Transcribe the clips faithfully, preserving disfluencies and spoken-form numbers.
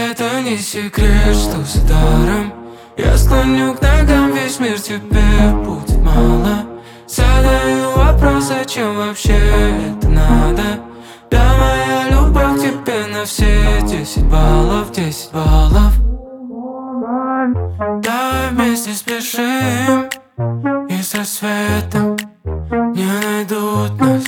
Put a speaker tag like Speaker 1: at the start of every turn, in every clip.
Speaker 1: Это не секрет, что за даром я склоню к ногам весь мир, тебе будет мало. Задаю вопрос, зачем вообще это надо? Да, моя любовь к тебе на все десять баллов, десять баллов. Давай вместе спешим, и с рассветом не найдут нас.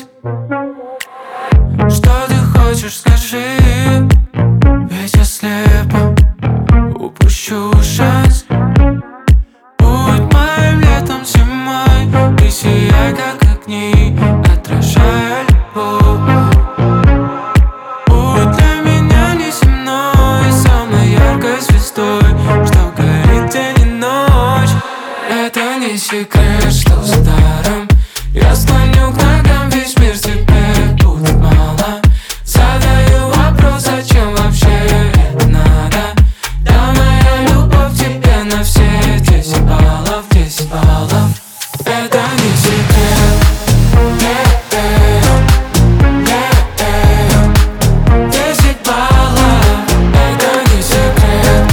Speaker 1: Что ты хочешь, скажи, ведь я слепо упущу шанс. Будь моим летом, зимой, ты сияй как огни, отражая любовь. Будь для меня неземной, самой яркой звездой, что горит день и ночь. Это не секрет, что за даром я склоню к ногам весь мир, тебе будет мало. Задаю вопрос, зачем вообще это надо? Да, моя любовь к тебе на все десять баллов, десять баллов. Это не секрет. Десять баллов. Это не секрет.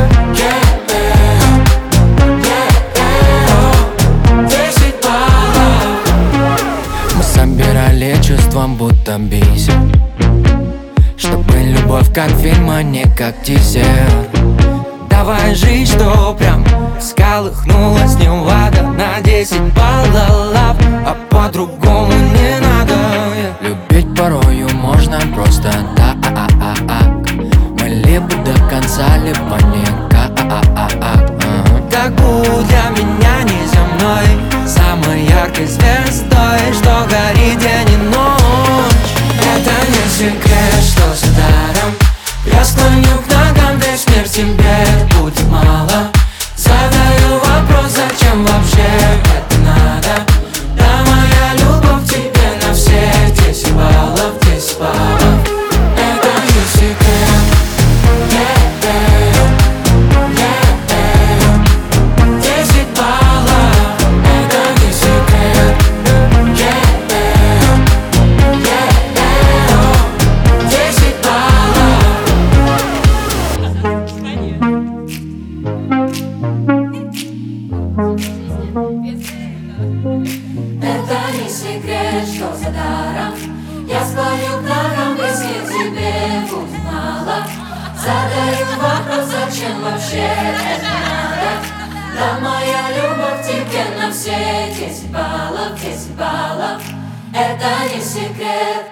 Speaker 1: Десять баллов.
Speaker 2: Мы собирали чувством, будто бисер, чтобы любовь как фильм, а не как тизер. Давай жить, что прям всколыхнулась Невада на десять баллов, а по-другому не надо. Любить порою можно просто так. Мы либо до конца, либо никак. Так будь для меня неземной, самой яркой звездой, что горит день и ночь.
Speaker 1: Это не секрет, что за даром я склоню к ногам весь мир, тебе будет мало. Задаю вопрос, зачем вообще это надо? Да, моя любовь к тебе на все десять баллов, десять баллов. Это не секрет. Десять баллов. Это не секрет. Десять баллов.
Speaker 3: Это не секрет, что за даром я склоню к ногам весь мир, тебе будет мало. Задаю вопрос, зачем вообще это надо? Да, моя любовь к тебе на все десять баллов, десять баллов. Это не секрет.